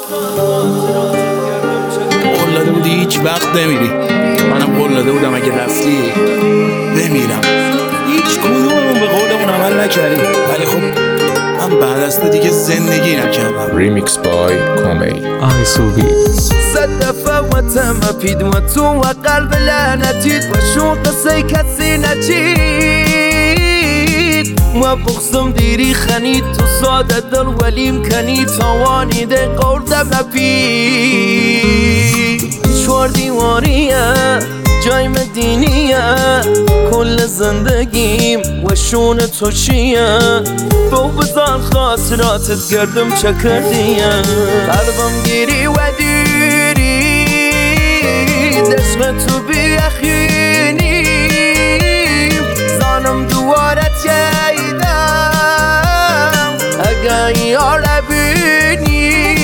قول داده بودی هیچ وقت نمیری، منم قول داده بودم اگه رفتی بمیرم. هیچ کدوممون به قولمون عمل نکردیم، ولی خب من بعد از تو دیگه زندگی نکردم. ریمیکس بای کومی آیسوبی. صد دفعه و تمپید و تو و قلب لعنتید و شو قصه کسی نچید و بغزم دیری خنید تو ساده دل ولیم کنی توانیده قردم نپید. چوار دیواریه جای مدینیه کل زندگیم و شون تو چیه تو بزن خاطراتت گردم چه کردیه قلبم گیری و دیری دشم تو بیخینی زانم دوارت یایدم اگه یار بینی.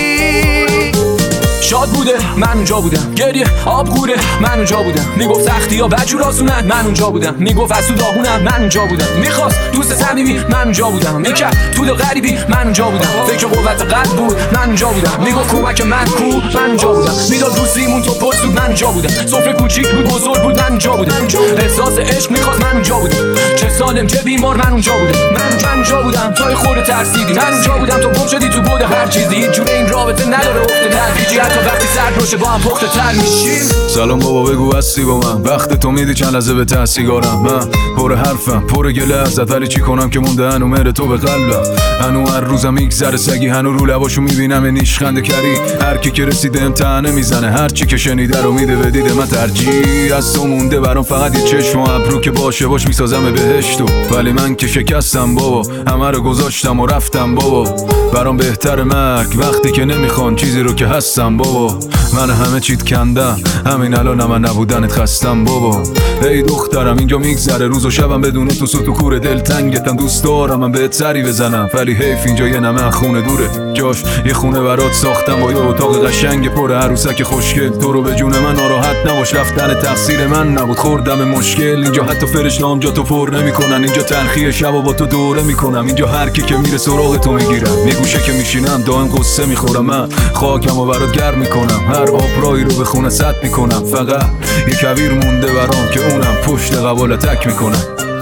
شاد بوده من اونجا بودم، گریه آب غوره من اونجا بودم، میگفت سختی ها بجور آسونن من اونجا بودم، میگفت از تو داغونم من اونجا بودم، میخواست دوست صمیمی من اونجا بودم، میکرد تو دل غریبی من اونجا بودم، فکر قوت قلب بود من اونجا بودم، میگفت کمک من کو من اونجا بودم، میداد روسیمون تو پشت بود من اونجا بودم، سفره کوچیک بود بزرگ بود من اونجا بودم، احساس عشق میخواست من اونجا بودم، چه سالم چه بیمار من اونجا بودم، من اونجا بودم تا خورده ترسیدی من اونجا بودم تو گم شدی تو بود هر چیزی هیچ جور این رابطه نداره افته تدریجی حتی وقتی سرد باشه با هم پخته تر میشیم. سلام بابا بگو هستی با من، وقت تو میدی چند لحظه به تحصیگارم، من پر حرفم پر گله ازت ولی چی کنم که مونده هنو مهر تو به قلبم، هنو هر روزم میگذره سگی، هنو رو لباشو میبینم نیشخنده کری، هر کی که رسیده امتحانه میزنه، هر چی که شنیده رو میده به دیده، من ترجیح از تو مونده برام فقط یه چشم و ابرو که باشه باش میسازم بهشتو، ولی من که شکستم بابا همه رو گذاشتم و رفتم بابا، برام بهتر مرگ وقتی که نمیخوان چیزی رو که هستم بابا، من همه چیت کندم همین الان من نبودنت خستم بابا. ای دخترم اینجا میگذره روز و شبم بدون تو سوت و کور دلتنگتم، دوست دارم من بهت سری بزنم ولی حیف اینجا یه نمه خونه دوره، جاش یه خونه برات ساختم با یه اتاق قشنگ پر عروسک خوشگل، تو رو به جون من ناراحت نباش رفتن تقصیر من نبود، خوردم مشکل اینجا حتی فرشته‌ام جا تو پر نمیکنن، اینجا تلخی شب و با تو دوره میکنم، اینجا هر کی که میره سراغ تو میگیرم، یه گوشه که میشینم دائم قصه میخورم، من خاکمو برات گرم میکنم، هر آبرایی رو به خونه سد میکنم، فقط یه کویر مونده برام که اونم پشت قبال تک میکنم.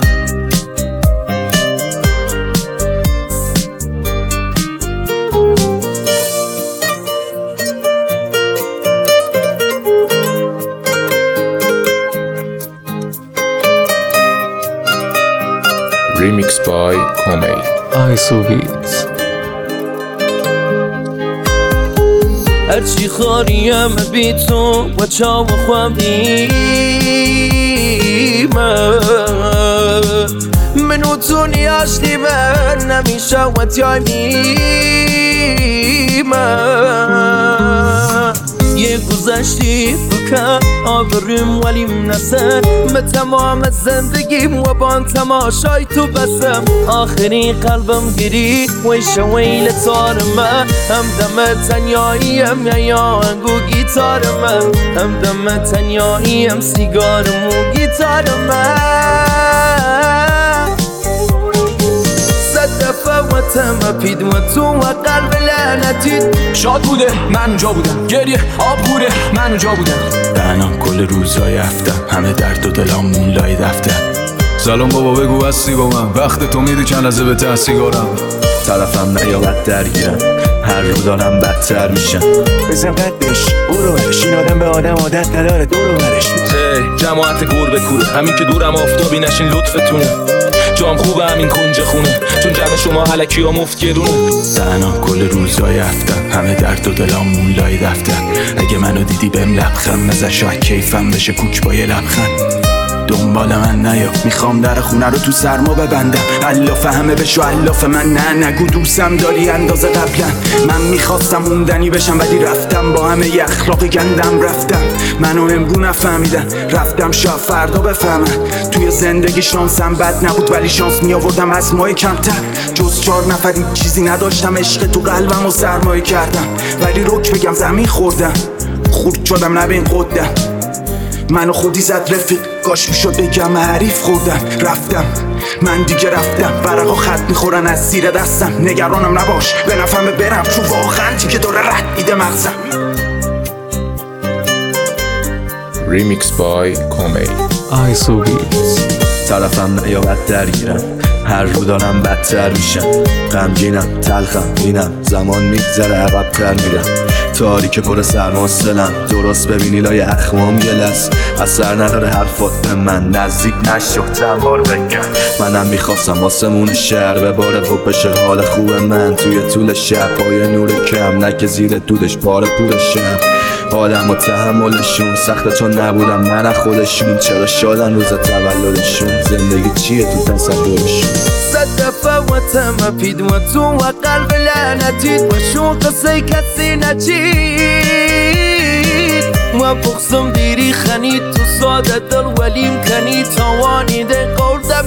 ریمیکس بای کومی آیسوبی. هرچی خاریم بی تو و چاو خواهیم منو تو نیاشتی من نمیشه و تیایمیم یه گذشتی بکن آبریم ولیم نسن به تمام زندگیم و بان تماشای تو بسم، آخری قلبم گیری ویش ویل تارم هم دم تنیاییم یا انگو گیتارم، هم دم تنیاییم سیگارم و گیتارم، تمپید و تو و قلب لعنتید. شاد بوده من اونجا بودم، گریه آب غوره من اونجا بودم، دهنم کل روزای هفتم همه درد و دلامون لای دفتر. سلام بابا بگو هستی با من، وقت تو میدی چند لحظه به تحصیگارم، طرفم نیابت درگیرم هر رو دارم بدتر میشم، بزن قدش برو برش این آدم به آدم عادت نداره دورو برش. جماعت گربه کوره همین که دورم آفتابی نشین لطفتونه، جام خوبه همین کنج خونه چون جمع شما حلکی ها مفت گرونه، دهنم کل روزای هفتم همه درد و دلامون لای دفتر، اگه منو دیدی بهم لبخند بزن شاید کیفم بشه کوک با یه لبخند، دنبال من نیا میخوام در خونه رو تو سرما ببندم، الاف همه بشو الاف من نه نگو دوستم داری اندازه قبلا، من میخواستم موندنی بشم ولی رفتم با همه ی اخلاقی گندم، رفتم منو امرو نفهمیدن رفتم شاید فردا بفهمن، توی زندگی شانسم بد نبود ولی شانس میآوردم از ماه کمتر، جز 4 نفری چیزی نداشتم، عشق تو قلبم و سرمایه کردم ولی رک بگم زمین خوردم، خورد شدم نه به این قدم، منو خودی زد رفیق کاش میشد بگم حریف خوردم، رفتم من دیگه رفتم، ورقا خط میخورن از زیر دستم. نگرانم نباش به نفهمه برم، چون واقعا دیگه داره رد میده مغزم. Remix by Komei. طرفم نیا بدتر گیرم، هر رو دارم بدتر میشم. غمگینم تلخم اینم، زمان میگذره عقب‌تر میرم. تاریک پر سرماست دلم، درست ببینی لای اخمام گلست. اثر نداره حرفات به من، نزدیک نشو چند بار بگم. منم میخواستم آسمون شهر بباره و بشه حال خوب من. توی طول شب پای نور کم، نه که زیر دودش پاره پورشم. حالم و تحملشون سخته چون نبودم من از خودشون. چرا شادن روز تولدشون، زندگی چیه تو تصورشون. صد دفعه و تمپید و تو و قلب لعنتید و شون قصه کسی نچید و بخصم دیری خنید تو ساده دل ولیم کنید توانیده قردم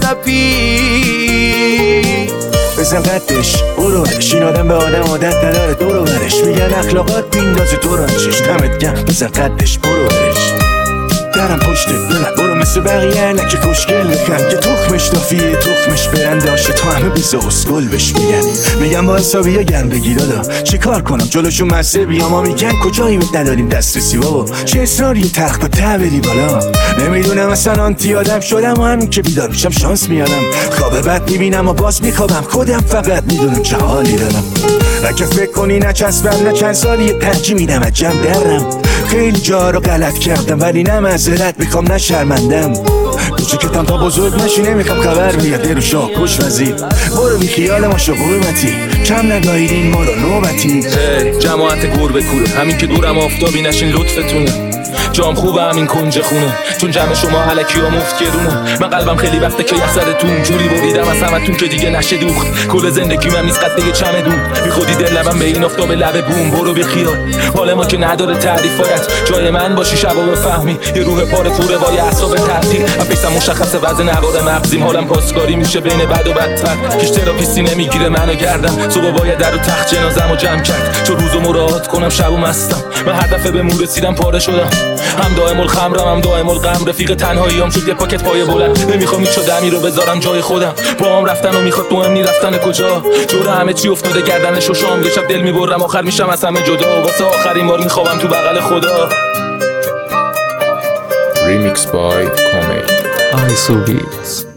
نپید. بزن قدش برورش، این آدم به آدم عادت نداره دورو برش. میگن اخلاقات بیندازی تو رانشش، دمت گرم بزن قدش برورش. درم پشت بلد برو مثل بقیه نکه خوشگل بکن که تخمش دافیه تخمش برنداشه تو همه بیزه اسکل بش میگن با حسابی ها گرم بگی دادا چی کار کنم جلوشون مسته بیام. ما میگن کجایی نداریم دسترسی بابا، چه اصراری تخت با تبری بالا. نمیدونم اصلا آنتی آدم شدم و همین که بیدار میشم شانس میارم. خواب بد میبینم و باز میخوابم، خودم فقط میدونم چه حالی دارم. اگه فکر کنی نچسبم نه چند سالی ترجیح میدم از جمع درم. خیلی جا رو غلط کردم ولی نه معذرت میخوام نه شرمندم. کوچیکتم تا بزرگ نشی نمیخوام خبر بیاد رو شاه کش وزیر. برو بی خیال ما شو قربتی، کم نگاهیدین ما رو نوبتی. جماعت گربه کوره، همین که دورم آفتابی نشین لطفتونه. جام خوبه همین کنج خونه، چون جمع شما علکی ها مفت گرونه. من قلبم خیلی وقته که یخزدتون جوری بریدم از همتون که دیگه نشه دوخت. کل زندگی من میز قد چمدون، بی خودی دل لبم به این آفتاب لب بوم. برو بی خیال حال ما که نداره تعریفایت، جای من باشی شبا بفهمی. یه روح پاره تو روای اعصاب تعطیل، افیسم مشخصه وزن نوار مغزیم. حالم پاسکاری میشه بین بد و بدتر، هیچ تراپیستی نمیگیره منو گردم. صبح باید در و تخت جنازه‌مو جمع کرد، چون روزو مراعات کنم شبو مستم. من هر دفعه به مور رسیدم پاره شدم، هم دائم الخمرم هم دائم الغم. رفیق تنهاییام شد یه پاکت پای بلند، نمیخوام هیچ دمی رو بذارم جای خودم. با هم رفتن و میخواد مهم نی رفتن کجا، جور همه چی افتاده گردن ششام. یه شب دل میبرم آخر میشم از همه جدا، واسه آخرین بار میخوابم تو بغل خدا. Remix by Komei. I so beats.